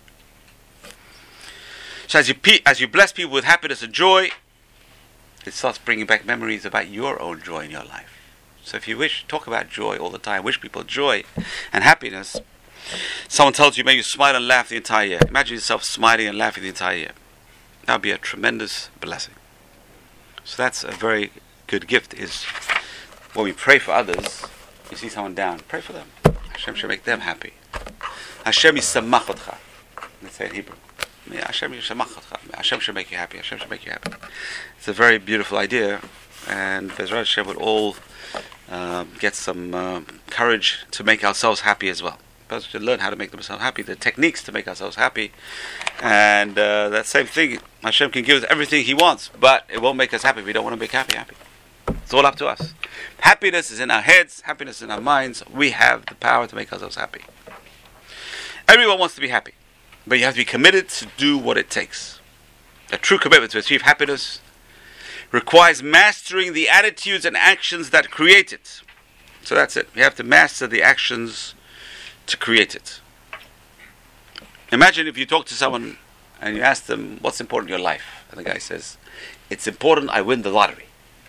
So as you pe- as you bless people with happiness and joy, it starts bringing back memories about your own joy in your life. So if you wish, talk about joy all the time. Wish people joy and happiness. Someone tells you, may you smile and laugh the entire year. Imagine yourself smiling and laughing the entire year. That would be a tremendous blessing. So that's a very good gift, is when we pray for others, you see someone down, pray for them. Hashem should make them happy. Hashem yisamach otcha. Let's say in Hebrew. Hashem yisamach otcha. Hashem should make you happy. Hashem should make you happy. It's a very beautiful idea, and Bezrat Hashem would all uh, get some uh, courage to make ourselves happy as well. People should learn how to make themselves happy, the techniques to make ourselves happy, and uh, that same thing, Hashem can give us everything He wants, but it won't make us happy if we don't want to make happy happy. It's all up to us. Happiness is in our heads, happiness is in our minds. We have the power to make ourselves happy. Everyone wants to be happy, but you have to be committed to do what it takes. A true commitment to achieve happiness requires mastering the attitudes and actions that create it. So that's it. You have to master the actions to create it. Imagine if you talk to someone and you ask them, what's important in your life? And the guy says, it's important I win the lottery.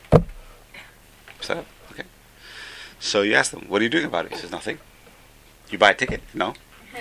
So, okay. So you ask them, what are you doing about it? He says, nothing. You buy a ticket? No.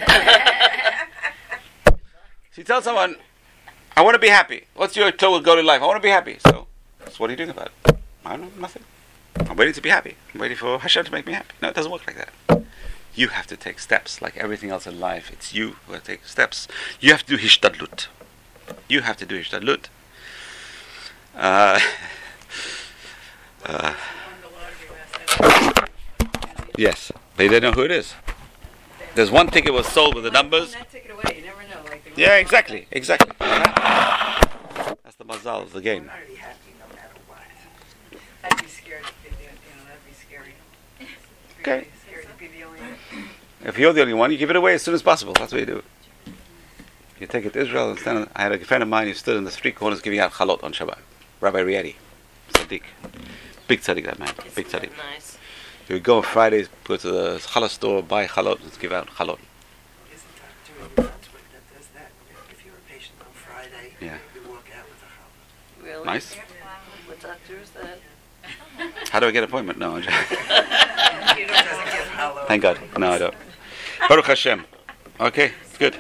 So you tell someone, I want to be happy. What's your total goal in life? I want to be happy. So, so what are you doing about it? I don't know, nothing. I'm waiting to be happy. I'm waiting for Hashem to make me happy. No, it doesn't work like that. You have to take steps, like everything else in life. It's you who have to take steps. You have to do hishtadlut. You have to do hishtadlut. Uh, uh, yes, They didn't know who it is. There's one ticket was sold with the numbers. That ticket away, you never know. Like Yeah, exactly, exactly. That's the mazal of the game. I'm already happy no matter what. I'd be scared to be the, you know, that'd be scary. Be Okay. really Scary to be the only one. If you're the only one, you give it away as soon as possible. That's what you do. You take it to Israel and stand on, I had a friend of mine who stood in the street corners giving out chalot on Shabbat. Rabbi Rieti, tzaddik. Big tzaddik, that man. Big Isn't tzaddik. it nice? He would go on Fridays, go to the challah store, buy chalot, and give out chalot. Isn't that during Brunswick that does that? If, if you're a patient on Friday, Yeah. you walk out with a challah. Really? Nice. What doctor is that? How do I get an appointment? No, I'm just- He doesn't give challah. thank God. No, I don't. Baruch Hashem. Okay, good.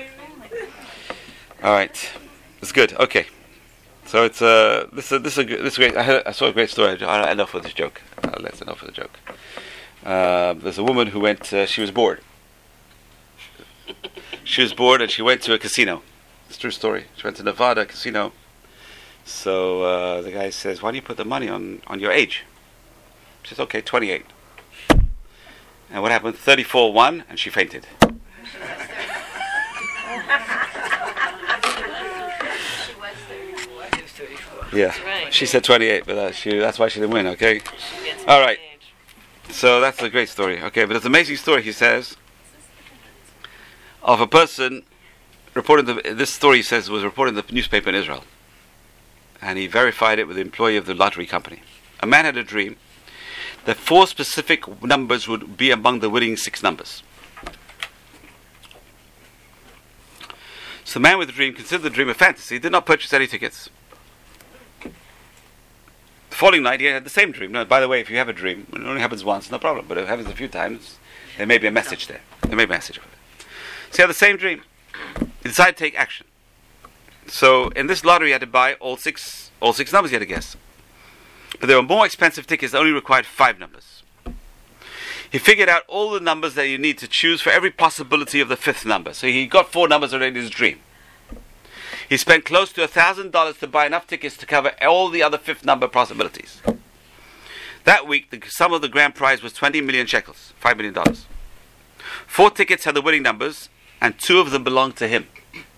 All right, it's good. Okay, so it's uh, this is this is a, this is great. I, heard, I saw a great story. I'll end off with this joke. I'll let enough with the joke. Uh, there's a woman who went. Uh, she was bored. She was bored, and she went to a casino. It's a true story. She went to Nevada casino. So uh, the guy says, "Why do you put the money on on your age?" She says, "Okay, twenty-eight." And what happened? thirty-four won, and she fainted. Yeah, That's right. she said twenty-eight, but uh, she, that's why she didn't win, okay? She gets All right. age. So that's a great story, okay? But it's an amazing story, he says, of a person reported, the, this story, he says, was reported in the newspaper in Israel. And he verified it with the employee of the lottery company. A man had a dream that four specific numbers would be among the winning six numbers. So the man with the dream considered the dream a fantasy. He did not purchase any tickets. The following night, he had the same dream. Now, by the way, if you have a dream, it only happens once, no problem. But if it happens a few times, there may be a message there. There may be a message of it. So he had the same dream. He decided to take action. So in this lottery, he had to buy all six, all six numbers he had to guess. But there were more expensive tickets that only required five numbers. He figured out all the numbers that you need to choose for every possibility of the fifth number. So he got four numbers already in his dream. He spent close to a thousand dollars to buy enough tickets to cover all the other fifth number possibilities. That week, the sum of the grand prize was twenty million shekels, five million dollars. Four tickets had the winning numbers, and two of them belonged to him.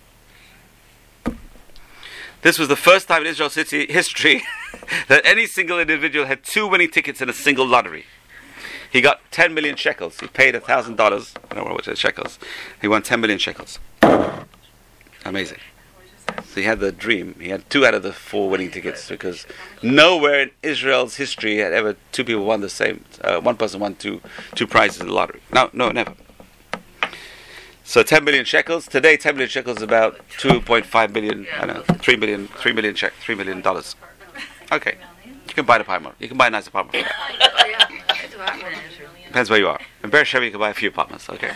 This was the first time in Israel city history that any single individual had two winning tickets in a single lottery. He got ten million shekels. He paid a thousand dollars. I don't know what it is, shekels. He won ten million shekels. Amazing. So he had the dream. He had two out of the four winning tickets because nowhere in Israel's history had ever two people won the same. Uh, one person won two two prizes in the lottery. No, no, never. So ten million shekels today. Ten million shekels is about two point five million. I don't know, three million, three million shek, three million dollars. Okay, you can buy an apartment. You can buy a nice apartment for that. Depends where you are. In Beersheba, you can buy a few apartments. Okay.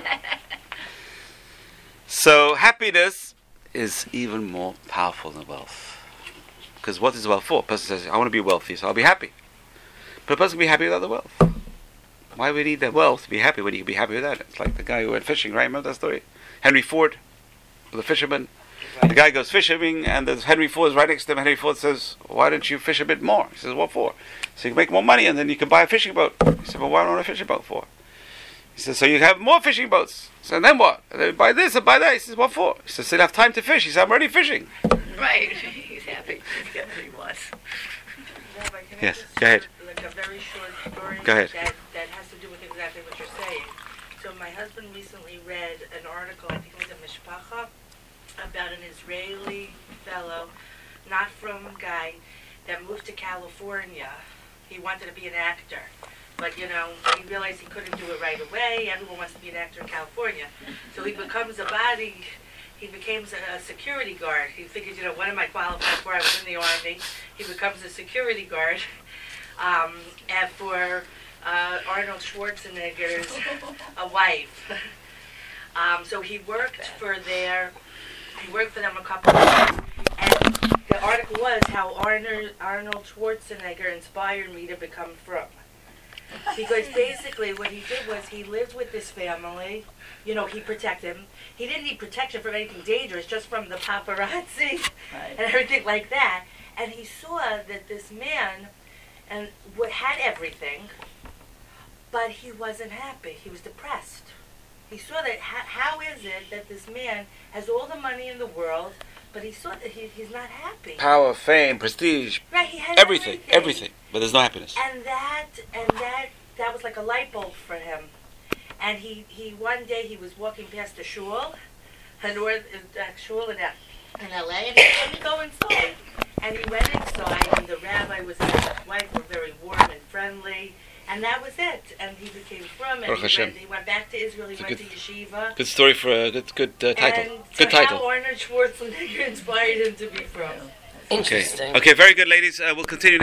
So happiness is even more powerful than wealth. Because what is wealth for? A person says, I want to be wealthy, so I'll be happy. But a person can be happy without the wealth. Why would we need the wealth to be happy when you can be happy without it? It's like the guy who went fishing, right? Remember that story? Henry Ford, the fisherman. The guy goes fishing, and there's Henry Ford is right next to him. Henry Ford says, why don't you fish a bit more? He says, what for? So you can make more money, and then you can buy a fishing boat. He said, well, why don't I fish a boat for? He says, so you have more fishing boats. So then what? And then buy this and buy that. He says, what for? He says, so you have time to fish. He says, I'm already fishing. Right. He's happy. He's got what he wants. Rabbi, can I Yes, just go ahead. share, Like a very short story Go ahead. that that has to do with exactly what you're saying. So my husband recently read an article, I think it was in Mishpacha, about an Israeli fellow, not from Guy, that moved to California. He wanted to be an actor. But, you know, he realized he couldn't do it right away. Everyone wants to be an actor in California. So he becomes a body, he becomes a, a security guard. He figured, you know, what am I qualified for? I was in the Army. He becomes a security guard um, and for uh, Arnold Schwarzenegger's a wife. Um, so he worked for their, he worked for them a couple of years. And the article was how Arnold, Arnold Schwarzenegger inspired me to become frum. Because basically what he did was he lived with this family, you know, he protected him. He didn't need protection from anything dangerous, just from the paparazzi and everything like that. And he saw that this man and what had everything, but he wasn't happy. He was depressed. He saw that, how, how is it that this man has all the money in the world, but he saw that he, he's not happy. Power, fame, prestige, Right, he had everything, everything, everything, but there's no happiness. And that, and that, that was like a light bulb for him. And he, he one day he was walking past a shul, a north a shul in, in L A, and he said, "Let me go inside." And he went inside, and the rabbi was and his wife were very warm and friendly, and that was it. And he became from, and Baruch he Hashem. went, he went back to Israel. He It's a went good- to yeshiva. Good story for a good, good uh, title. And Good so title. how Arnold Schwarzenegger inspired him to be from. Okay. Interesting. Okay. Very good, ladies. Uh, we'll continue.